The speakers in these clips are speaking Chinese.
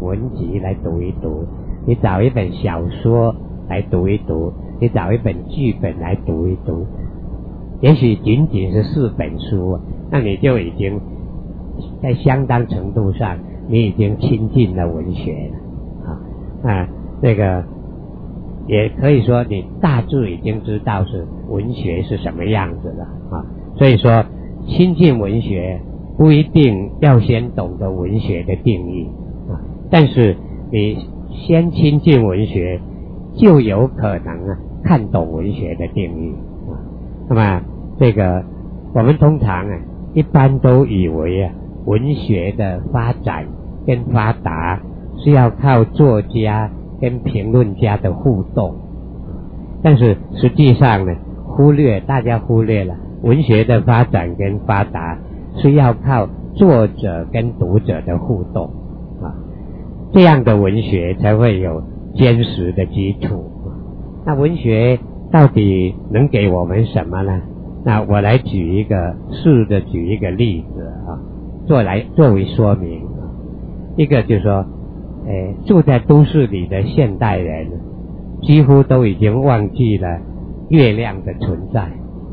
文集来读一读，你找一本小说来读一读，你找一本剧本来读一读，也许仅仅是4本书，那你就已经在相当程度上你已经亲近了文学了这个也可以说你大致已经知道是文学是什么样子了所以说亲近文学不一定要先懂得文学的定义但是你先亲近文学就有可能看懂文学的定义那么这个我们通常一般都以为文学的发展跟发达是要靠作家跟评论家的互动，但是实际上呢，大家忽略了文学的发展跟发达是要靠作者跟读者的互动这样的文学才会有坚实的基础那文学到底能给我们什么呢？那我来试着举一个例子作为说明一个就是说住在都市里的现代人几乎都已经忘记了月亮的存在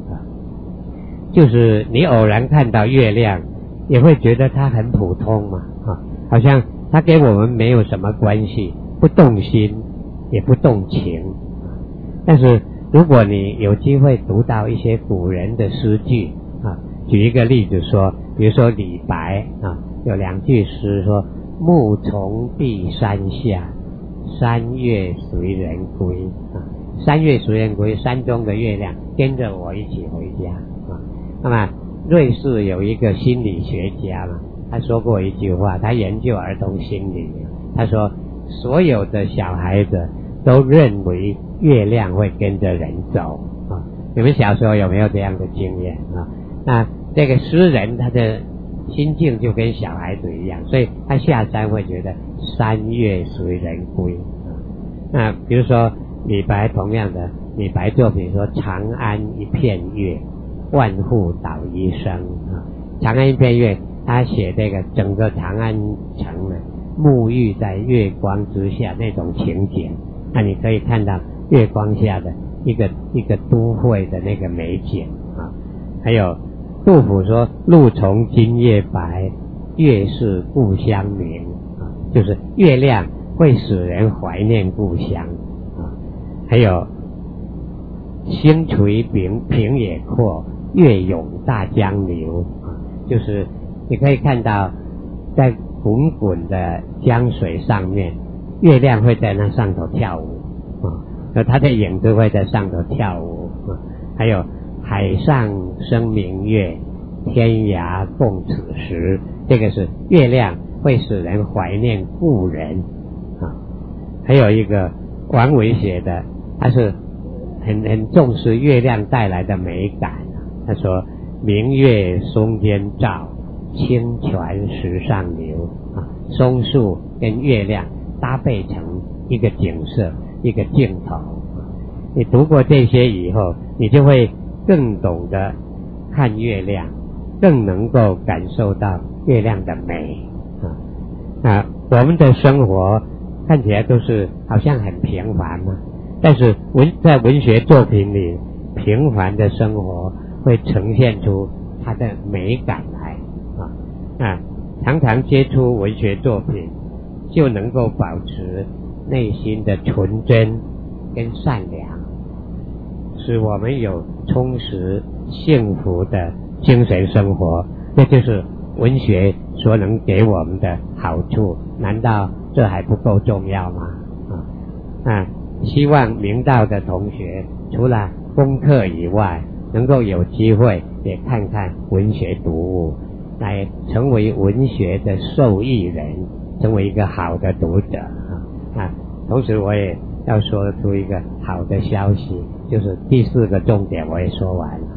就是你偶然看到月亮也会觉得它很普通嘛好像它跟我们没有什么关系，不动心也不动情但是如果你有机会读到一些古人的诗句举一个例子说，比如说李白有2句诗说暮从碧山下，山月随人归山月随人归，山中的月亮跟着我一起回家那么瑞士有一个心理学家他说过一句话，他研究儿童心理他说所有的小孩子都认为月亮会跟着人走你们小时候有没有这样的经验那这个诗人他的心境就跟小孩子一样，所以他下山会觉得山月随人归那比如说李白同样的李白作品说长安一片月，万户捣衣声长安一片月他写这个整个长安城呢沐浴在月光之下那种情景，那你可以看到月光下的一个都会的那个美景还有杜甫说露从今夜白，月是故乡明就是月亮会使人怀念故乡还有星垂平野阔，月涌大江流就是你可以看到在滚滚的江水上面，月亮会在那上头跳舞它的影子会在上头跳舞还有海上生明月，天涯共此时，这个是月亮会使人怀念故人还有一个王维写的，他是很重视月亮带来的美感他说明月松间照，清泉石上流松树跟月亮搭配成一个景色一个镜头你读过这些以后，你就会更懂得看月亮，更能够感受到月亮的美我们的生活看起来都是好像很平凡但是在文学作品里，平凡的生活会呈现出它的美感来常常接触文学作品就能够保持内心的纯真跟善良，使我们有充实幸福的精神生活，这就是文学所能给我们的好处，难道这还不够重要吗希望明道的同学除了功课以外，能够有机会也看看文学读物，来成为文学的受益人，成为一个好的读者同时我也要说出一个好的消息，就是第4个重点我也说完了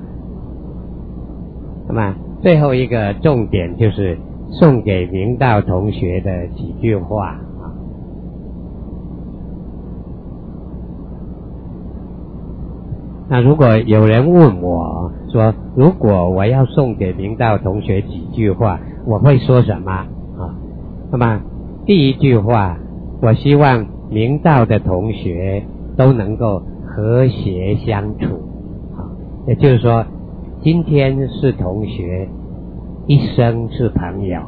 那么最后一个重点就是送给明道同学的几句话那如果有人问我说，如果我要送给明道同学几句话，我会说什么那么第一句话，我希望明道的同学都能够和谐相处，也就是说，今天是同学，一生是朋友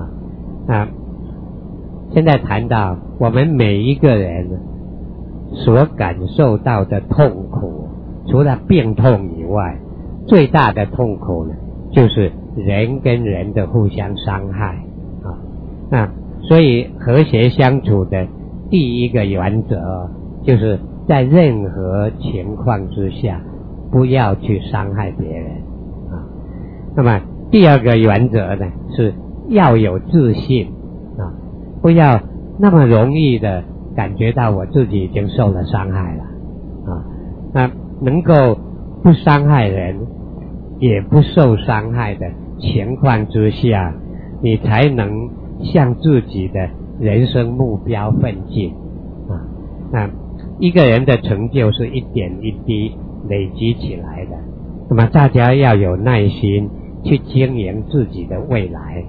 现在谈到我们每一个人所感受到的痛苦，除了病痛以外，最大的痛苦呢，就是人跟人的互相伤害所以和谐相处的第一个原则，就是在任何情况之下不要去伤害别人那么第二个原则呢，是要有自信不要那么容易的感觉到我自己已经受了伤害了那能够不伤害人也不受伤害的情况之下，你才能向自己的人生目标奋进那一个人的成就是一点一滴累积起来的，那么大家要有耐心去经营自己的未来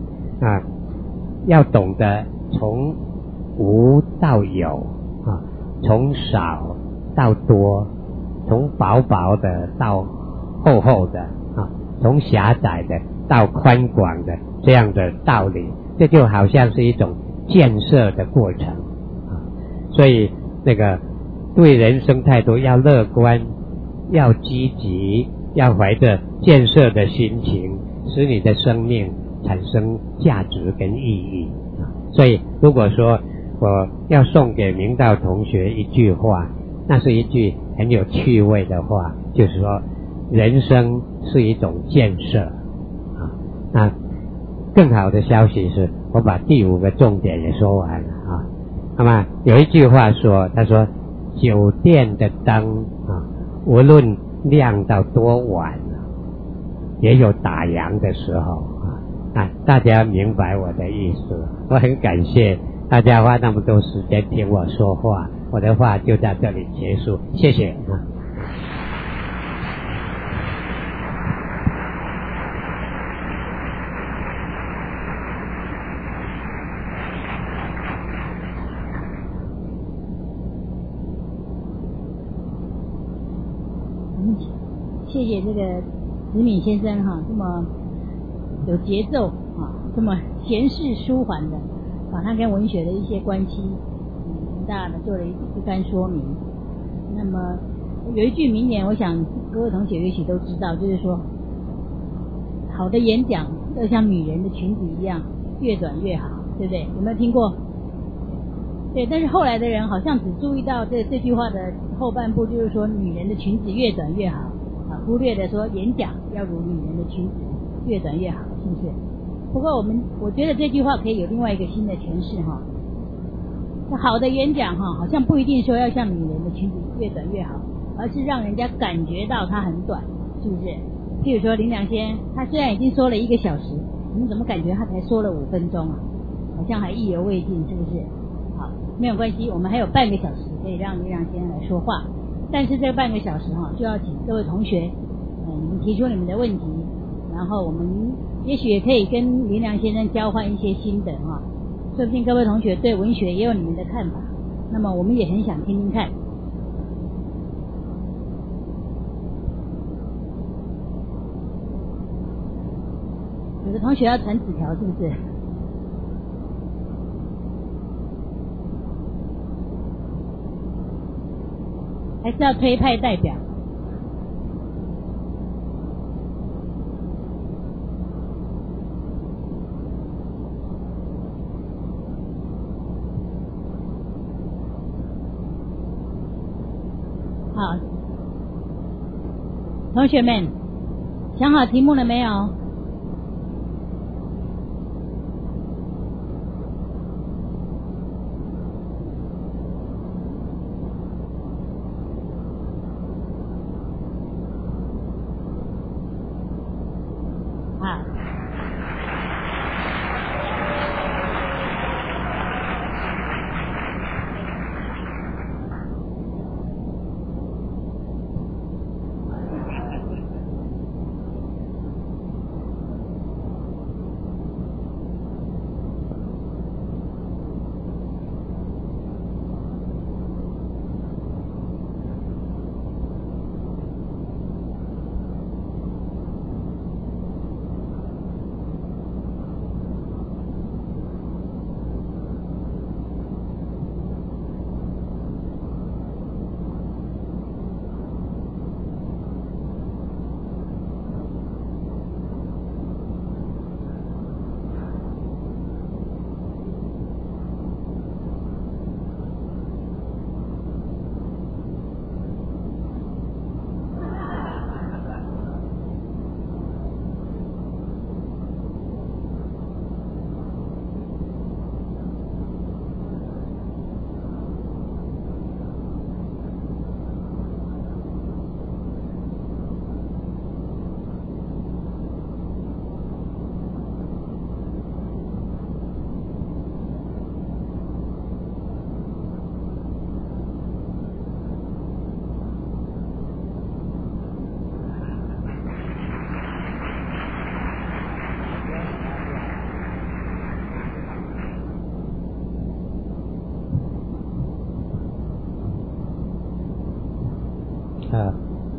要懂得从无到有从少到多，从薄薄的到厚厚的从狭窄的到宽广的这样的道理，这就好像是一种建设的过程所以那个对人生态度要乐观，要积极，要怀着建设的心情，使你的生命产生价值跟意义所以如果说我要送给明道同学一句话，那是一句很有趣味的话，就是说人生是一种建设那更好的消息是我把第5个重点也说完了那么有一句话说，他说酒店的灯无论亮到多晚也有打烊的时候大家明白我的意思。我很感谢大家花那么多时间听我说话，我的话就在这里结束，谢谢谢谢这个子敏先生这么有节奏这么闲适舒缓的把它跟文学的一些关系大的做了一番说明。那么有一句名言，我想各位同学也许都知道，就是说好的演讲要像女人的裙子一样，越短越好，对不对？有没有听过？对，但是后来的人好像只注意到这句话的后半部，就是说女人的裙子越短越好忽略的说演讲要如女人的裙子越短越好，是不是？不过我觉得这句话可以有另外一个新的诠释好的演讲好像不一定说要像女人的裙子越短越好，而是让人家感觉到它很短，是不是？譬如说林良先他虽然已经说了1个小时，你怎么感觉他才说了5分钟好像还意犹未尽，是不是？好，没有关系，我们还有半个小时可以让林良先来说话，但是这半个小时就要请各位同学你们提出你们的问题，然后我们也许也可以跟林良先生交换一些心得说不定各位同学对文学也有你们的看法，那么我们也很想听听看。有的同学要传纸条是不是？还是要推派代表？好，同学们想好题目了没有？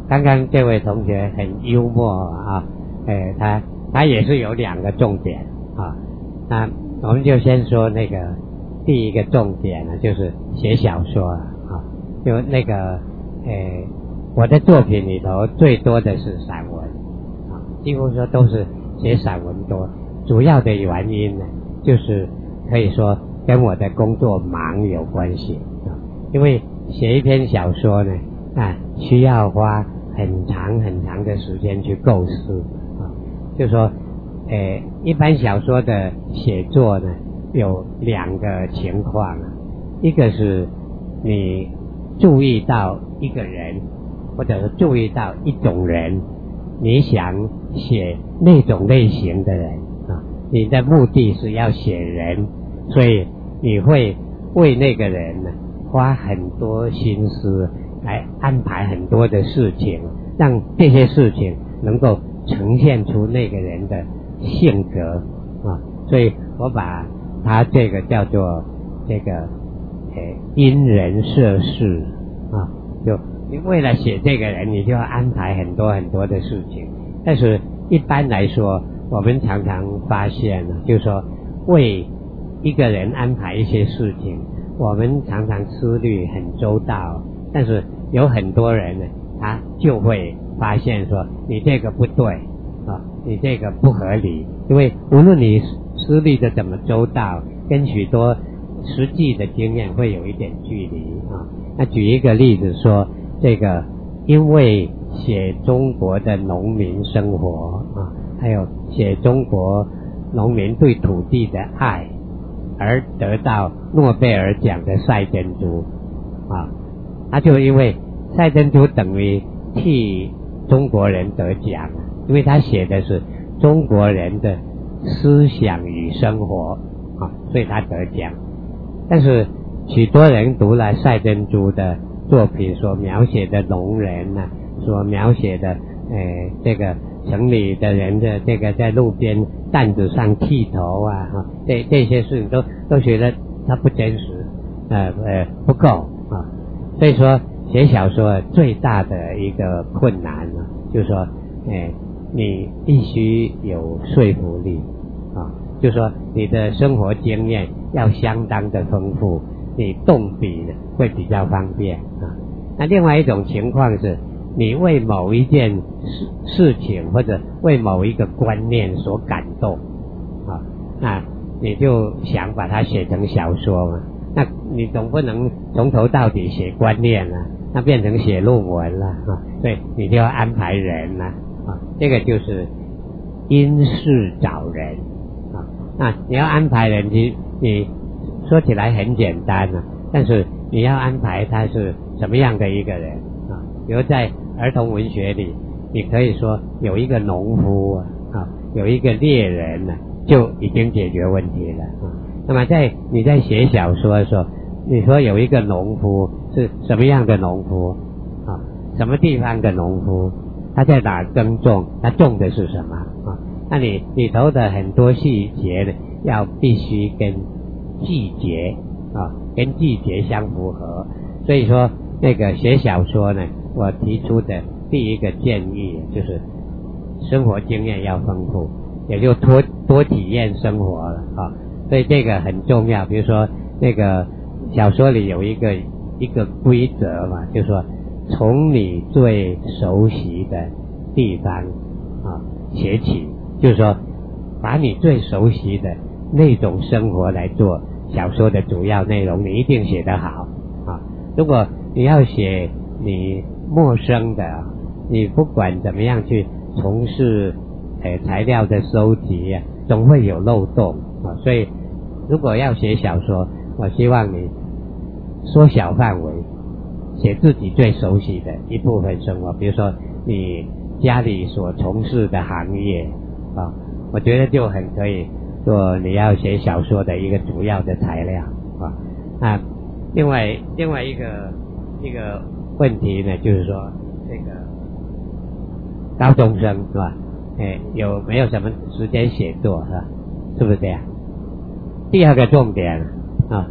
刚刚这位同学很幽默啊，他也是有2个重点啊。那我们就先说那个第一个重点呢，就是写小说啊。就那个我的作品里头最多的是散文啊，几乎说都是写散文多。主要的原因呢，就是可以说跟我的工作忙有关系啊。因为写一篇小说呢，需要花很长很长的时间去构思啊。就说一般小说的写作呢，有2个情况啊。一个是你注意到一个人，或者是注意到一种人，你想写那种类型的人啊，你的目的是要写人，所以你会为那个人呢花很多心思来安排很多的事情，让这些事情能够呈现出那个人的性格啊。所以我把它这个叫做这个因人设事啊，就你为了写这个人，你就要安排很多很多的事情。但是一般来说，我们常常发现呢，就是说为一个人安排一些事情，我们常常思虑很周到，但是有很多人呢，他就会发现说你这个不对啊，你这个不合理。因为无论你思虑的怎么周到，跟许多实际的经验会有一点距离啊。那举一个例子说，这个因为写中国的农民生活啊，还有写中国农民对土地的爱，而得到诺贝尔奖的赛珍珠啊。他就因为赛珍珠等于替中国人得奖，因为他写的是中国人的思想与生活啊，所以他得奖。但是许多人读了赛珍珠的作品所描写的农人啊，所描写的这个城里的人的这个在路边担子上剃头啊，这些事情都觉得它不真实，不够啊。所以说写小说最大的一个困难呢，就是说你必须有说服力啊，就是说你的生活经验要相当的丰富，你动笔呢会比较方便啊。那另外一种情况是，你为某一件事情或者为某一个观念所感动啊，那你就想把它写成小说嘛。那你总不能从头到底写观念啊，那变成写论文了啊。所以你就要安排人了啊，这个就是因事找人啊。那你要安排人，你说起来很简单啊，但是你要安排他是什么样的一个人啊。比如在儿童文学里，你可以说有一个农夫啊，有一个猎人呢，就已经解决问题了啊。那么你在写小说的时候，你说有一个农夫是什么样的农夫啊？什么地方的农夫？他在哪耕种？他种的是什么啊？那你里头的很多细节呢，要必须跟季节啊，跟季节相符合。所以说那个写小说呢，我提出的第一个建议就是生活经验要丰富，也就多体验生活了啊。所以这个很重要。比如说那个小说里有一个规则嘛，就是说从你最熟悉的地方啊写起，就是说把你最熟悉的那种生活来做小说的主要内容，你一定写得好啊。如果你要写你陌生的，你不管怎么样去从事材料的收集啊，总会有漏洞啊。所以如果要写小说，我希望你缩小范围，写自己最熟悉的一部分生活，比如说你家里所从事的行业啊，我觉得就很可以做你要写小说的一个主要的材料啊。另外一个问题呢，就是说这个高中生是吧？有没有什么时间写作是吧？是不是这样？第二个重点啊，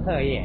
课业。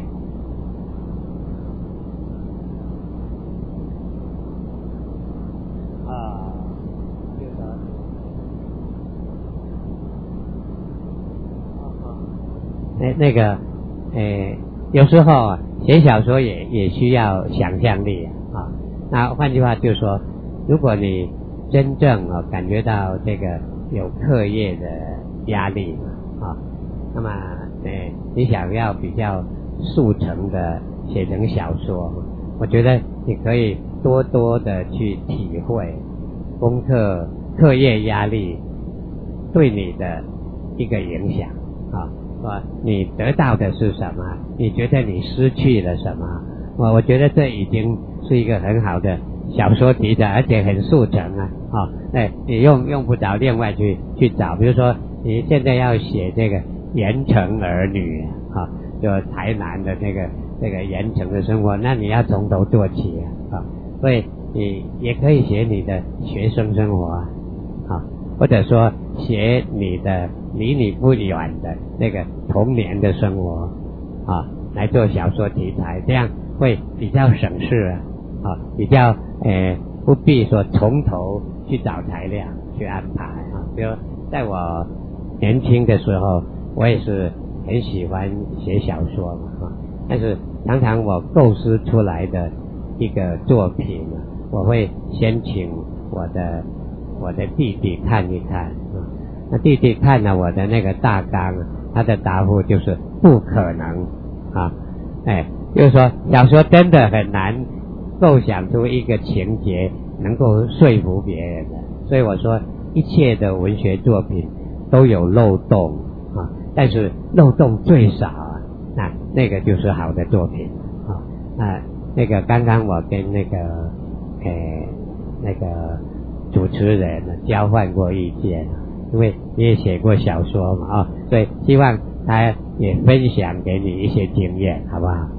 那个，有时候写小说也需要想象力啊。那换句话就是说，如果你真正感觉到这个有课业的压力啊，那么你想要比较速成的写成小说，我觉得你可以多多的去体会课业压力对你的一个影响啊。说你得到的是什么？你觉得你失去了什么？我觉得这已经是一个很好的小说题材，而且很速成啊！你用不着另外去找。比如说，你现在要写这个盐城儿女啊，就台南的这个盐城的生活，那你要从头做起啊！所以你也可以写你的学生生活啊，或者说写你的离你不远的那个童年的生活啊，来做小说题材，这样会比较省事啊，比较不必说从头去找材料去安排啊。比如在我年轻的时候，我也是很喜欢写小说嘛但是常常我构思出来的一个作品我会先请我的弟弟看一看那弟弟看了我的那个大纲，他的答复就是不可能啊，就是说小说真的很难构想出一个情节能够说服别人的，所以我说一切的文学作品都有漏洞啊，但是漏洞最少那个就是好的作品那个刚刚我跟那个主持人交换过意见，因为你也写过小说嘛所以希望他也分享给你一些经验，好不好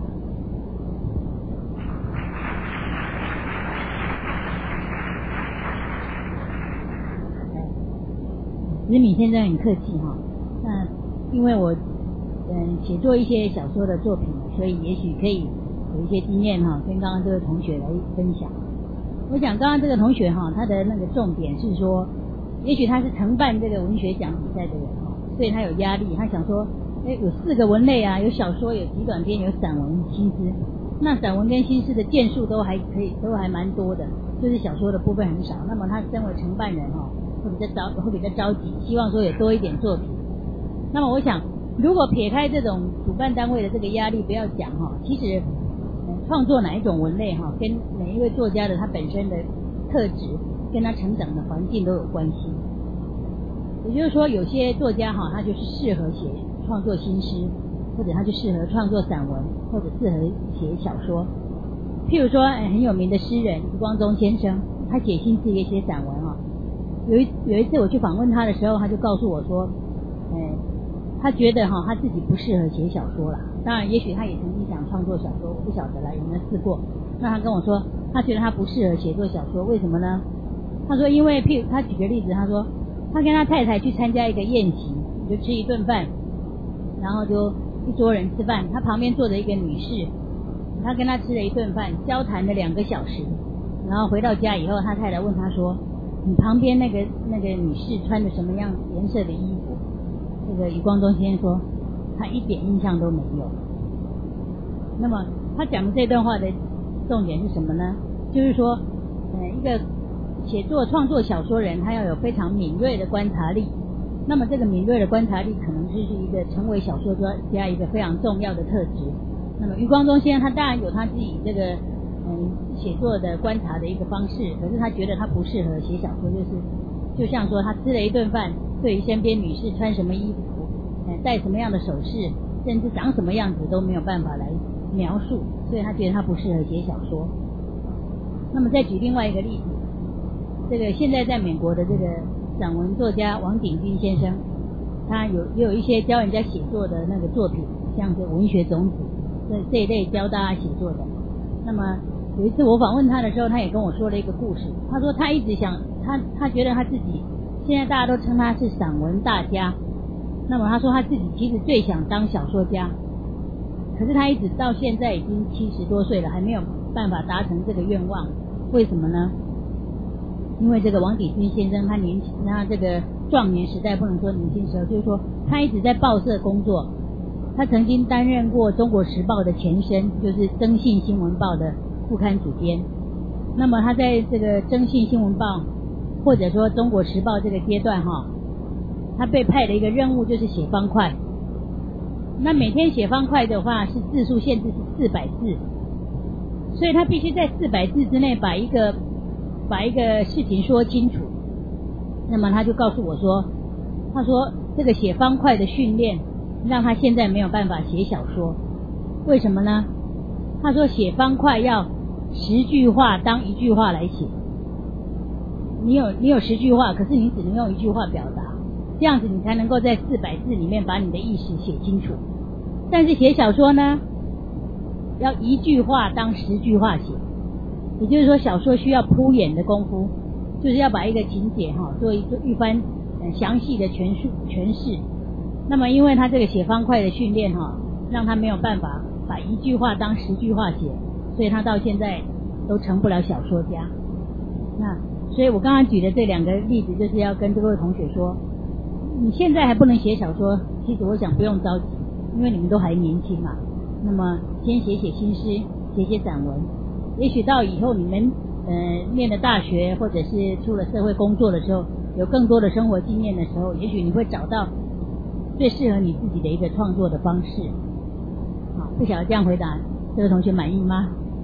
子敏先生很客气那因为我写作一些小说的作品，所以也许可以有一些经验跟刚刚这位同学来分享。我想刚刚这个同学他的那个重点是说，也许他是承办这个文学奖比赛的人所以他有压力，他想说有4个文类有小说，有极短篇，有散文、新诗。那散文跟新诗的件数都还蛮多的，就是小说的部分很少。那么他身为承办人会比较着急，希望说有多一点作品。那么我想如果撇开这种主办单位的这个压力不要讲其实创作哪一种文类跟每一位作家的他本身的特质跟他成长的环境都有关系。也就是说有些作家他就是适合创作新诗，或者他就适合创作散文，或者适合写小说。譬如说很有名的诗人余光中先生，他写新诗也写散文有一次我去访问他的时候，他就告诉我说他觉得他自己不适合写小说啦，当然也许他也曾经想创作小说，我不晓得啦，有没有试过。那他跟我说他觉得他不适合写作小说，为什么呢？他说因为譬如他举个例子，他说他跟他太太去参加一个宴席，就吃一顿饭，然后就一桌人吃饭，他旁边坐着一个女士，他跟他吃了一顿饭，交谈了2个小时，然后回到家以后，他太太问他说你旁边那个女士穿着什么样颜色的衣服？这个余光中先生说他一点印象都没有。那么他讲的这段话的重点是什么呢？就是说一个写作创作小说人，他要有非常敏锐的观察力。那么这个敏锐的观察力可能就是一个成为小说家一个非常重要的特质。那么余光中先生他当然有他自己这个写作的观察的一个方式，可是他觉得他不适合写小说，就像说他吃了一顿饭，对于身边女士穿什么衣服戴什么样的首饰，甚至长什么样子都没有办法来描述，所以他觉得他不适合写小说。那么再举另外一个例子，这个现在在美国的这个散文作家王鼎钧先生，他也有一些教人家写作的那个作品，像是文学种子这一类教大家写作的。那么有一次我访问他的时候，他也跟我说了一个故事。他说他一直想他觉得他自己现在大家都称他是散文大家，那么他说他自己其实最想当小说家。 可是他一直到现在已经70多岁了，还没有办法达成这个愿望。为什么呢？因为这个王鼎钧先生他这个壮年时代，不能说年轻时候，就是说他一直在报社工作。他曾经担任过《中国时报》的前身，就是《征信新闻报》的副刊主编。那么他在这个《征信新闻报》或者说《中国时报》这个阶段他被派的一个任务就是写方块。那每天写方块的话，是字数限制是400字，所以他必须在400字之内把一个事情说清楚。那么他就告诉我说，他说这个写方块的训练让他现在没有办法写小说。为什么呢？他说写方块要10句话当1句话来写。你有10句话，可是你只能用1句话表达，这样子你才能够在400字里面把你的意思写清楚。但是写小说呢，要1句话当10句话写。也就是说小说需要铺演的功夫，就是要把一个情节做一番详细的诠释。那么因为他这个写方块的训练让他没有办法把1句话当10句话写，所以他到现在都成不了小说家。那所以我刚刚举的这2个例子，就是要跟各位同学说，你现在还不能写小说，其实我想不用着急，因为你们都还年轻嘛。那么先写新诗，写散文，也许到以后你们念了大学或者是出了社会工作的时候，有更多的生活经验的时候，也许你会找到最适合你自己的一个创作的方式。好，不晓得这样回答这位同学满意吗？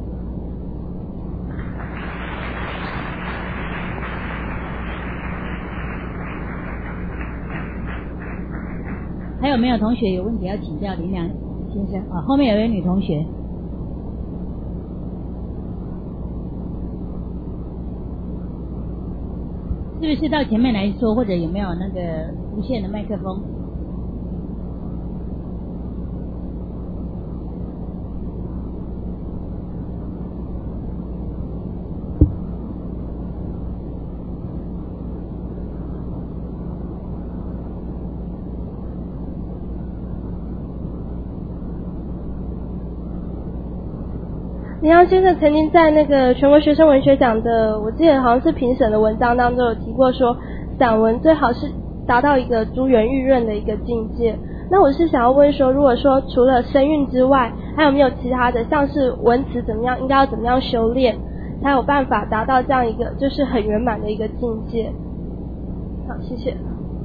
还有没有同学有问题要请教林良先生？后面有一位女同学。是不是到前面来说，或者有没有那个无线的麦克风？ 林阳先生曾经在那个全国学生文学奖的，我记得好像是评审的文章当中有提过说，散文最好是达到一个珠圆玉润的一个境界。那我是想要问说，如果说除了声韵之外，还有没有其他的，像是文词怎么样，应该要怎么样修炼，才有办法达到这样一个就是很圆满的一个境界？好，谢谢。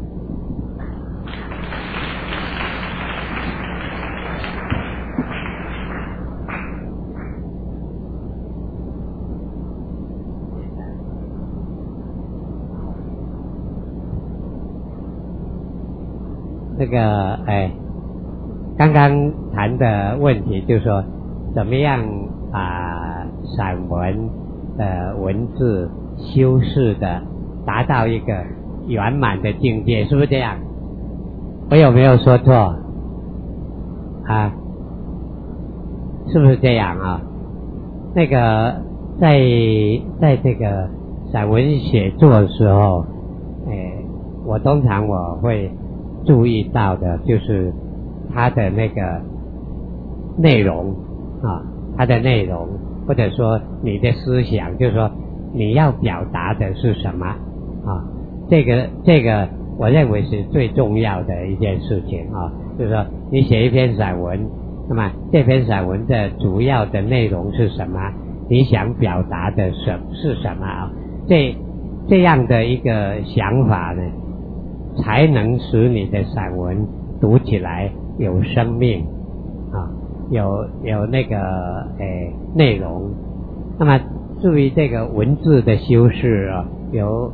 这个刚刚谈的问题就是说，怎么样把散文的文字修饰的达到一个圆满的境界，是不是这样？我有没有说错啊？是不是这样啊？那个在这个散文写作的时候，我通常我会注意到的就是它的那个内容它的内容，或者说你的思想，就是说你要表达的是什么这个我认为是最重要的一件事情就是说你写一篇散文，那么这篇散文的主要的内容是什么，你想表达的是什么这样的一个想法呢，才能使你的散文读起来有生命有那个内容。那么至于这个文字的修饰有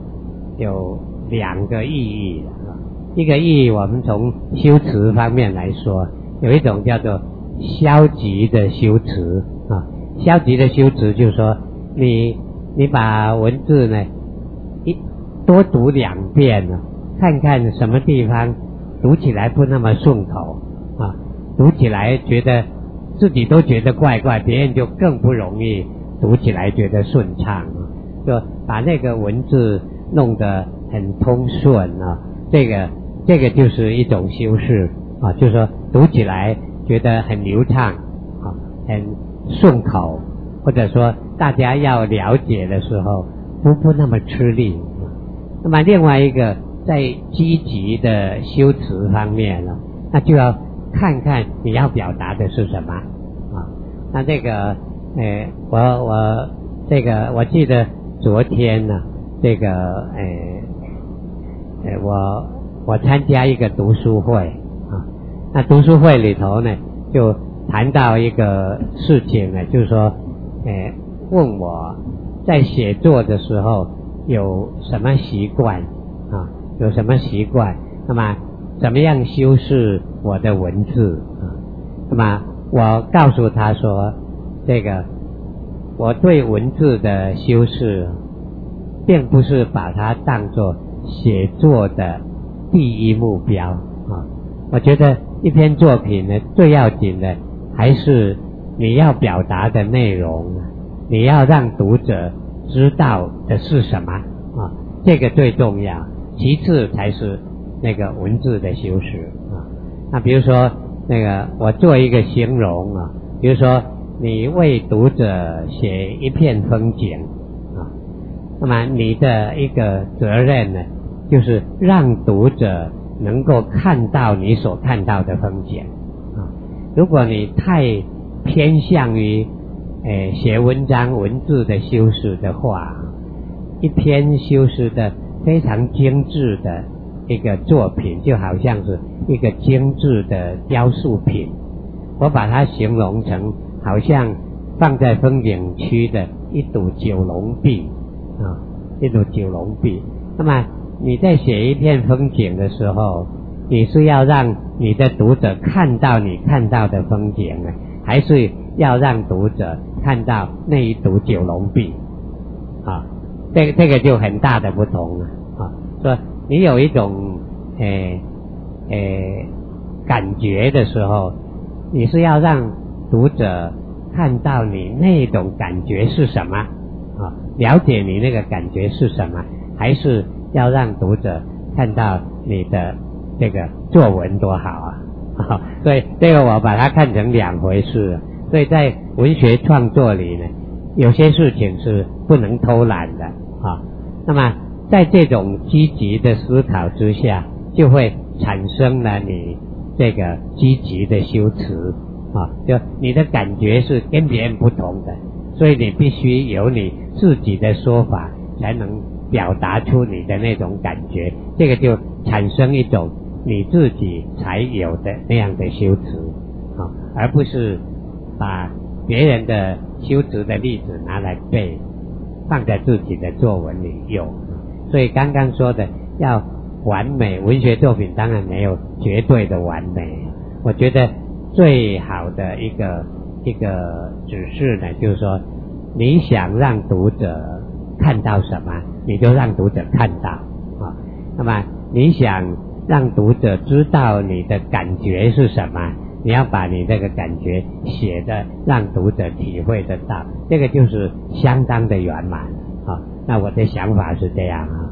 2个意义一个意义我们从修辞方面来说，有一种叫做消极的修辞消极的修辞就是说你把文字呢多读2遍看看什么地方读起来不那么顺口读起来觉得自己都觉得怪怪，别人就更不容易读起来觉得顺畅就把那个文字弄得很通顺这个就是一种修饰就是说读起来觉得很流畅， 很顺口，或者说大家要了解的时候不那么吃力。那么另外一个在积极的修持方面呢，那就要看看你要表达的是什么啊。那这个我记得昨天呢，我参加一个读书会啊，那读书会里头呢就谈到一个事情呢，就是说问我在写作的时候有什么习惯啊，有什么习惯，那么怎么样修饰我的文字啊？那么我告诉他说，我对文字的修饰并不是把它当作写作的第一目标啊。我觉得一篇作品呢，最要紧的还是你要表达的内容，你要让读者知道的是什么啊，这个最重要，其次才是那个文字的修饰啊。那比如说我做一个形容啊，比如说你为读者写一片风景啊，那么你的一个责任呢，就是让读者能够看到你所看到的风景啊。如果你太偏向于写文章文字的修饰的话，一篇修饰的非常精致的一个作品，就好像是一个精致的雕塑品，我把它形容成好像放在风景区的一堵九龙壁啊，一堵九龙壁。那么你在写一片风景的时候，你是要让你的读者看到你看到的风景呢，还是要让读者看到那一堵九龙壁啊？这个就很大的不同了啊。说你有一种感觉的时候，你是要让读者看到你那种感觉是什么啊，了解你那个感觉是什么，还是要让读者看到你的这个作文多好啊？所以这个我把它看成两回事。所以在文学创作里呢，有些事情是不能偷懒的啊。那么在这种积极的思考之下，就会产生了你这个积极的修辞啊，就你的感觉是跟别人不同的，所以你必须有你自己的说法，才能表达出你的那种感觉，这个就产生一种你自己才有的那样的修辞啊，而不是把别人的修辞的例子拿来背，放在自己的作文里用。所以刚刚说的要完美，文学作品当然没有绝对的完美，我觉得最好的一个指示呢，就是说你想让读者看到什么，你就让读者看到啊。那么你想让读者知道你的感觉是什么，你要把你这个感觉写的让读者体会得到，这个就是相当的圆满啊。那我的想法是这样啊。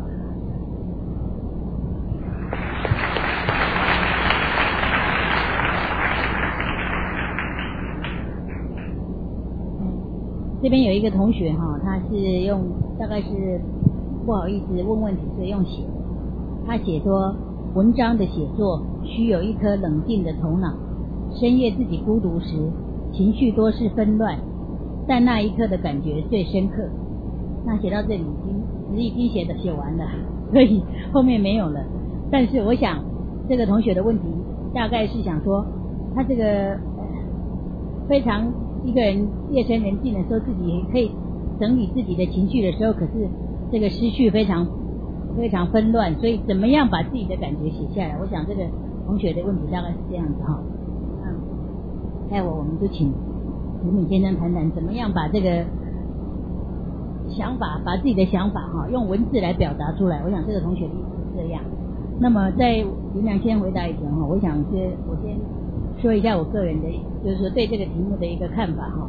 这边有一个同学哈，他是用大概是不好意思问问题，所以用写的。他写说，文章的写作需有一颗冷静的头脑，深夜自己孤独时，情绪多是纷乱，但那一刻的感觉最深刻。那写到这里已经写完了，所以后面没有了。但是我想这个同学的问题大概是想说，他这个非常一个人夜深人静的时候，自己可以整理自己的情绪的时候，可是这个思绪非常非常纷乱，所以怎么样把自己的感觉写下来？我想这个同学的问题大概是这样子哈。待会我们就请吴敏先生谈谈怎么样把这个想法，把自己的想法哈用文字来表达出来。我想这个同学的意思是这样。那么在林良先回答以前哈，我先说一下我个人的，就是说对这个题目的一个看法哈。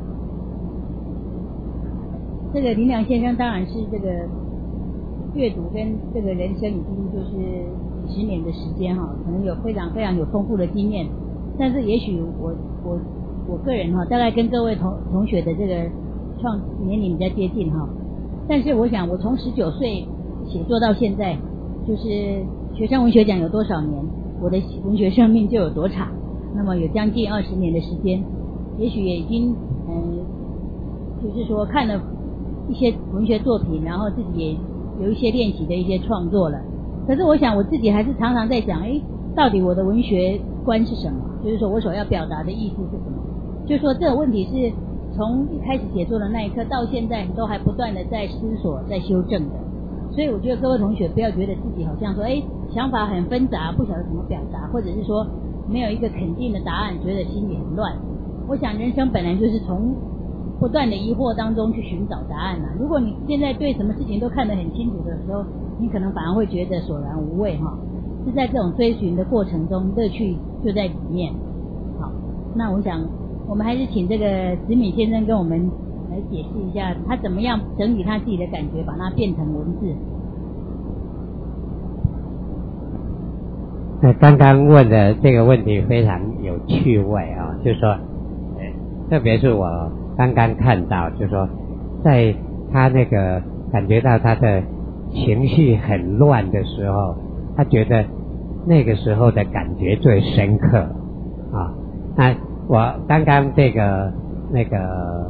这个林良先生当然是这个阅读跟这个人生已经就是几十年的时间哈，可能有非常非常有丰富的经验，但是也许我我个人大概跟各位同学的这个年龄比较接近但是我想我从19岁写作到现在，就是学生文学奖有多少年，我的文学生命就有多长，那么有将近20年的时间，也许也已经就是说看了一些文学作品，然后自己也有一些练习的一些创作了。可是我想我自己还是常常在想，到底我的文学观是什么？就是说我所要表达的意思是什么？就是说这个问题是从一开始写作的那一刻到现在都还不断的在思索、在修正的。所以我觉得各位同学不要觉得自己好像说想法很纷杂，不晓得怎么表达，或者是说没有一个肯定的答案，觉得心里很乱。我想人生本来就是从不断的疑惑当中去寻找答案如果你现在对什么事情都看得很清楚的时候，你可能反而会觉得索然无味是在这种追寻的过程中，乐趣就在里面。好，那我想我们还是请这个子敏先生跟我们来解释一下他怎么样整理他自己的感觉，把它变成文字。 刚刚问的这个问题非常有趣味就是说特别是我刚刚看到，就是说在他那个感觉到他的情绪很乱的时候，他觉得那个时候的感觉最深刻那我刚刚这个那个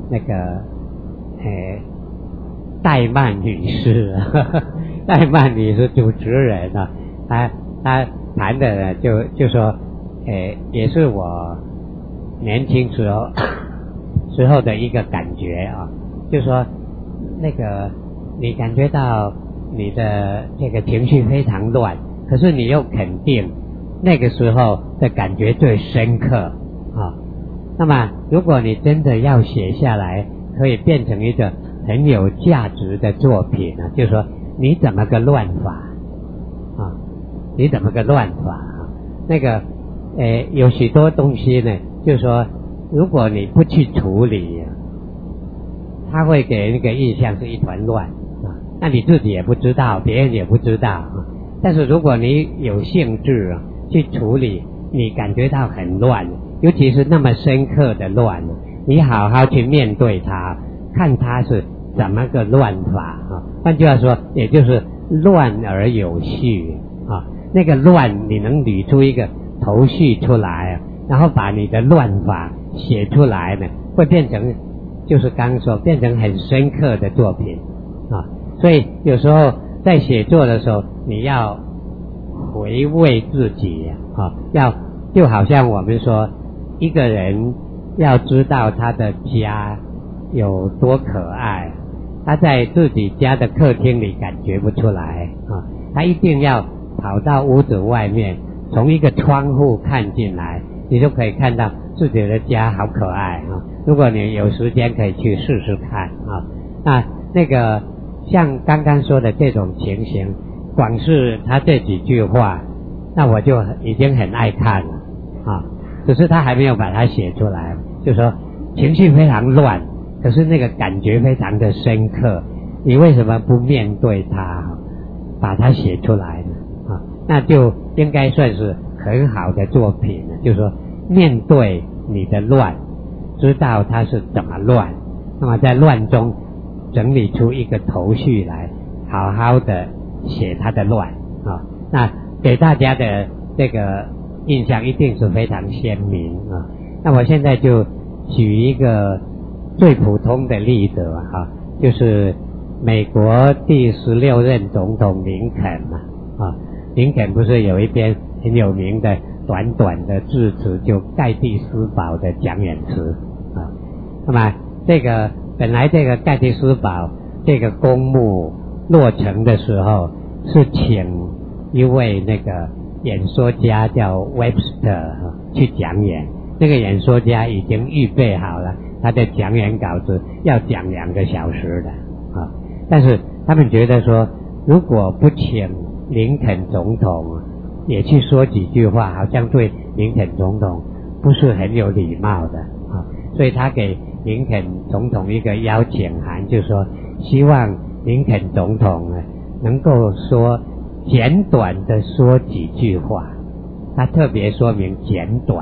戴曼女士戴曼女士主持人她谈的呢就说也是我年轻时候的一个感觉就说那个你感觉到你的这个情绪非常乱，可是你又肯定那个时候的感觉最深刻那么如果你真的要写下来，可以变成一个很有价值的作品就是说你怎么个乱法你怎么个乱法那个有许多东西呢，就是说如果你不去处理，它会给那个印象是一团乱那你自己也不知道，别人也不知道但是如果你有兴致去处理，你感觉到很乱，尤其是那么深刻的乱，你好好去面对它，看它是怎么个乱法换句话说，也就是乱而有序那个乱你能捋出一个头绪出来，然后把你的乱法写出来呢，会变成就是刚刚说变成很深刻的作品所以有时候在写作的时候，你要回味自己要就好像我们说一个人要知道他的家有多可爱，他在自己家的客厅里感觉不出来他一定要跑到屋子外面，从一个窗户看进来，你就可以看到自己的家好可爱如果你有时间可以去试试看那个像刚刚说的这种情形，光是他这几句话，那我就已经很爱看了只是他还没有把它写出来，就说情绪非常乱，可是那个感觉非常的深刻，你为什么不面对它把它写出来呢那就应该算是很好的作品了，就是说面对你的乱，知道它是怎么乱，那么在乱中整理出一个头绪来，好好的写它的乱那给大家的这个印象一定是非常鲜明那我现在就举一个最普通的例子就是美国第16任总统林肯林肯不是有一篇很有名的短短的致辞，就盖蒂斯堡的讲演词那么这个本来这个盖蒂斯堡这个公墓落成的时候，是请一位那个演说家叫 Webster 去讲演，那个演说家已经预备好了他的讲演稿子，要讲2个小时的但是他们觉得说，如果不请林肯总统也去说几句话，好像对林肯总统不是很有礼貌的所以他给林肯总统一个邀请函，就说希望林肯总统能够说简短的说几句话，他特别说明简短的，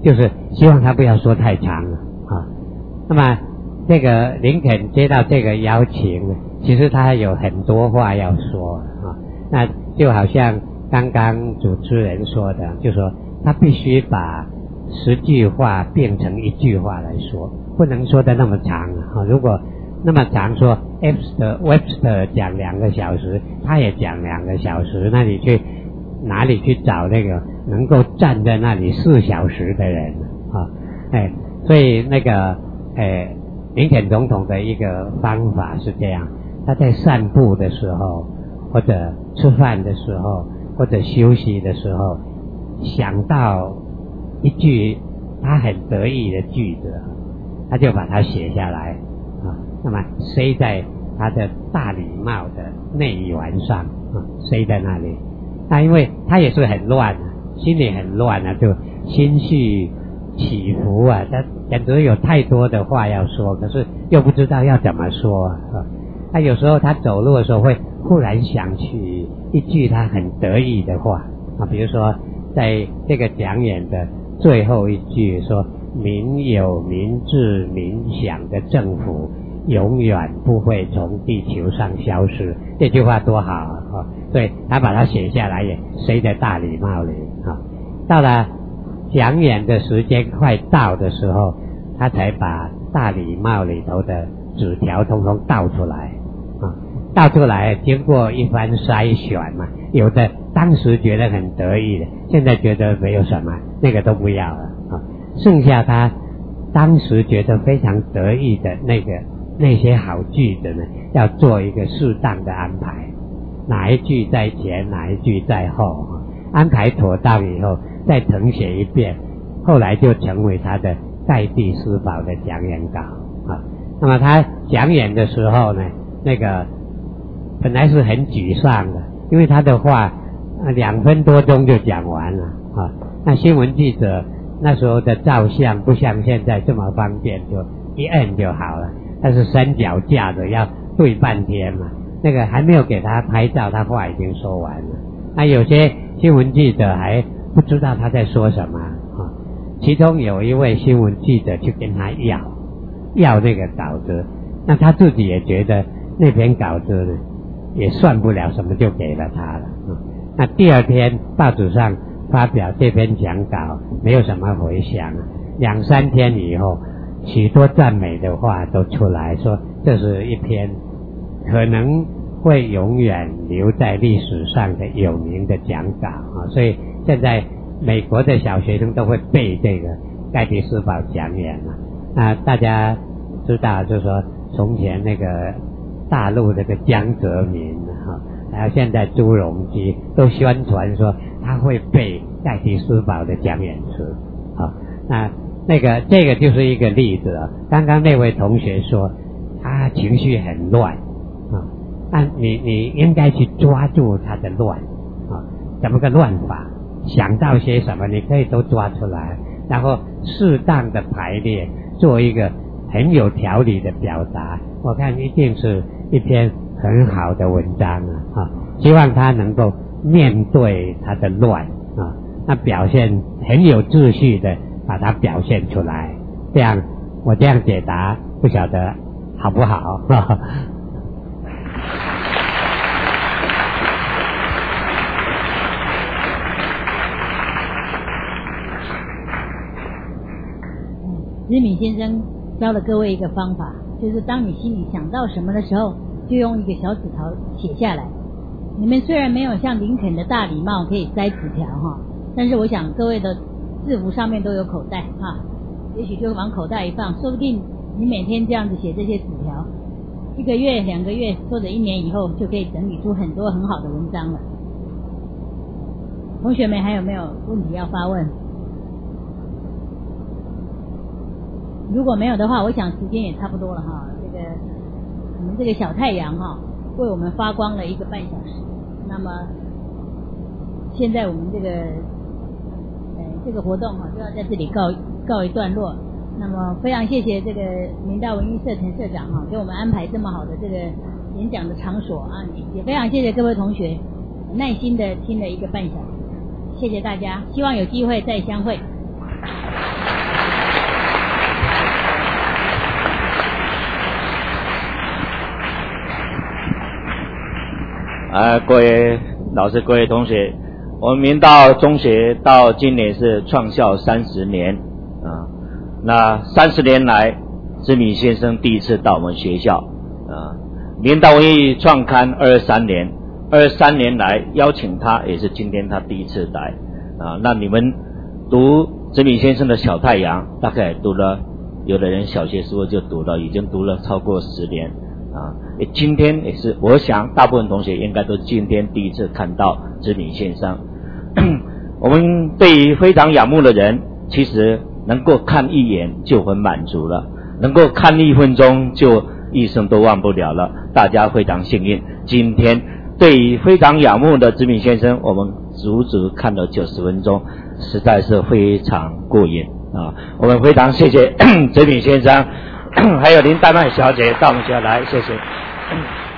就是希望他不要说太长了啊。那么这个林肯接到这个邀请，其实他有很多话要说啊。那就好像刚刚主持人说的，就说他必须把10句话变成1句话来说，不能说的那么长啊。如果那么长说 Webster 讲2个小时，他也讲2个小时，那你去哪里去找那个能够站在那里4小时的人啊？所以那个林肯总统的一个方法是这样，他在散步的时候，或者吃饭的时候，或者休息的时候，想到一句他很得意的句子，他就把它写下来啊，那么塞在他的大礼帽的内缘上啊，塞在那里。那因为他也是很乱心里很乱就心绪起伏他简直有太多的话要说，可是又不知道要怎么说他有时候他走路的时候会忽然想起一句他很得意的话比如说在这个讲演的最后一句说，民有民治民享的政府永远不会从地球上消失，这句话多好所以他把它写下来也塞在大礼帽里到了讲演的时间快到的时候，他才把大礼帽里头的纸条通通倒出来倒出来经过一番筛选嘛，有的当时觉得很得意的，现在觉得没有什么，那个都不要了剩下他当时觉得非常得意的那些好句子呢，要做一个适当的安排，哪一句在前，哪一句在后安排妥当以后再誊写一遍，后来就成为他的在地司法的讲演稿那么他讲演的时候呢，那个本来是很沮丧的，因为他的话2分多钟就讲完了那新闻记者那时候的照相不像现在这么方便，就一摁就好了，但是3脚架着要对半天嘛，那个还没有给他拍照，他话已经说完了。那有些新闻记者还不知道他在说什么其中有一位新闻记者去跟他要那个稿子，那他自己也觉得那篇稿子呢也算不了什么，就给了他了那第2天报纸上发表这篇讲稿，没有什么回响2、3天以后，许多赞美的话都出来，说这是一篇可能会永远留在历史上的有名的讲稿所以现在美国的小学生都会背这个盖蒂斯堡讲演那大家知道就是说从前那个大陆那个江泽民还有现在朱镕基都宣传说他会背盖蒂斯堡的讲演词这个就是一个例子刚刚那位同学说他情绪很乱你应该去抓住他的乱怎么个乱法，想到些什么你可以都抓出来，然后适当的排列，做一个很有条理的表达，我看一定是一篇很好的文章希望他能够面对他的乱那表现很有秩序的把它表现出来，这样我这样解答不晓得好不好子敏先生教了各位一个方法，就是当你心里想到什么的时候，就用一个小纸条写下来。你们虽然没有像林肯的大礼帽可以塞纸条但是我想各位的制服上面都有口袋也许就往口袋一放，说不定你每天这样子写这些纸条，1个月、2个月或者1年以后就可以整理出很多很好的文章了。同学们还有没有问题要发问？如果没有的话，我想时间也差不多了我们这个小太阳为我们发光了1个半小时。那么现在我们这个活动就要在这里告一段落。那么非常谢谢这个明大文艺社陈社长给我们安排这么好的这个演讲的场所也非常谢谢各位同学耐心的听了1个半小时，谢谢大家，希望有机会再相会。 各位老师、各位同学，我们明道中学到今年是创校30年啊。那30年来，知名先生第一次到我们学校啊。明道文艺创刊23年来邀请他，也是今天他第一次来啊。那你们读知名先生的小太阳，大概读了，有的人小学时候就读了，已经读了超过10年啊。今天也是，我想大部分同学应该都今天第一次看到知名先生。我们对于非常仰慕的人，其实能够看一眼就很满足了，能够看1分钟就一生都忘不了了。大家非常幸运，今天对于非常仰慕的知名先生，我们足足看了90分钟，实在是非常过瘾啊！我们非常谢谢知名先生，还有林丹麦小姐到我们学校来，谢谢。